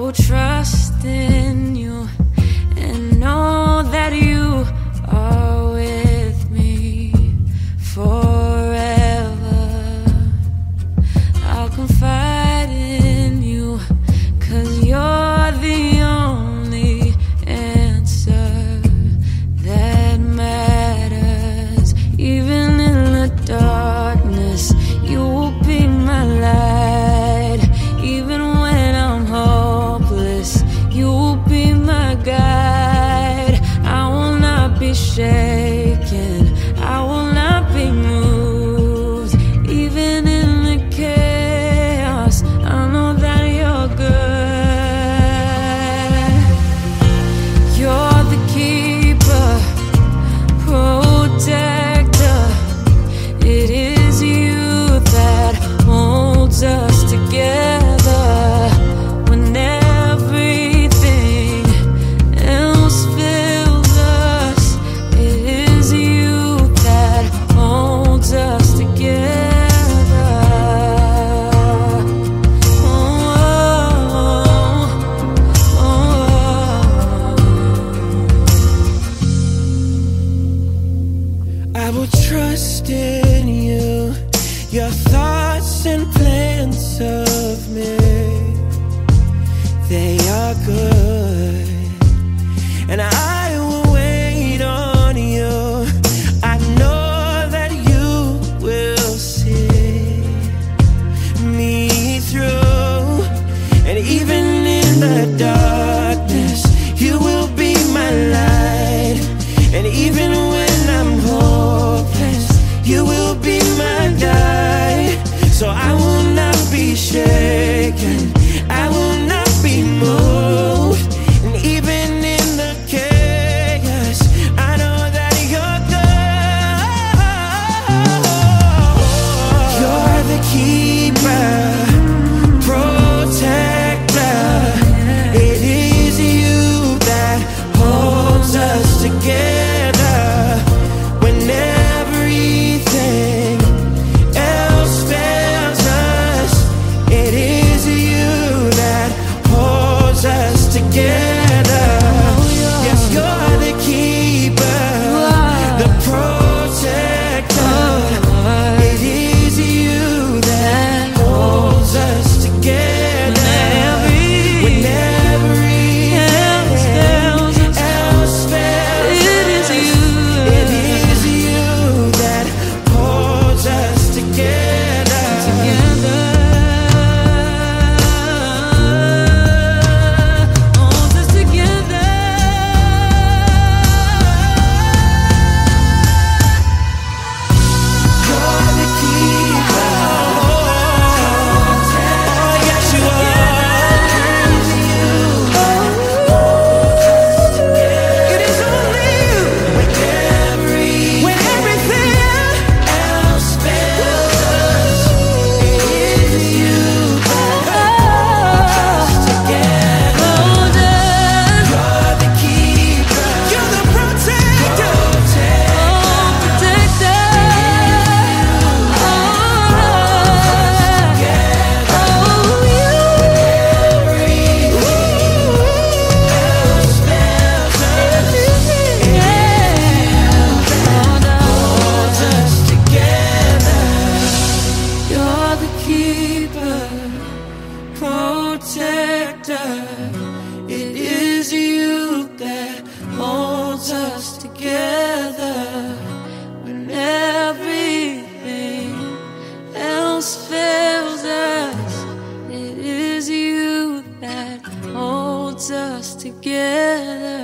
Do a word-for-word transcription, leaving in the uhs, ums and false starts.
will trust in you and know that you are with me forever. I'll confide in you, 'cause you're the only answer that matters. Even in the darkness, you will be my light. Even when I'm hopeless, you will be my guide. I will not be shaken, I will not be moved. Even in the chaos, I know that you're good. You're the keeper, protector. It is you that holds us together when everything else fails us. It is you that holds us together. Oh, oh, oh. I will trust in you, your thoughts and plans of me, they are good, and I will wait on you. I know that you will see me through, and even in the darkness, you will be my light. And even when I'm hopeless, you will be my guide. So I will not be shaken, I will not be moved. And even in the chaos, I know that you're good. You're the keeper, protector. It is you that holds us together when everything else fails us. It is you that holds us together. Yes, you're the keeper, the protector. It is you that holds us together when everything else fails us. It is you. It is you that holds us together. Together. Holds us together. You're the keeper. Oh, yes, you are. It is only you. When everything else fails us, it is you that holds us together. You're the keeper. You're the protector. Oh, protector. Oh, you. Everything else fails us. It is you that holds us together. You're the keeper, protector. It is you that holds us together when everything else fails us. It is you that holds us together.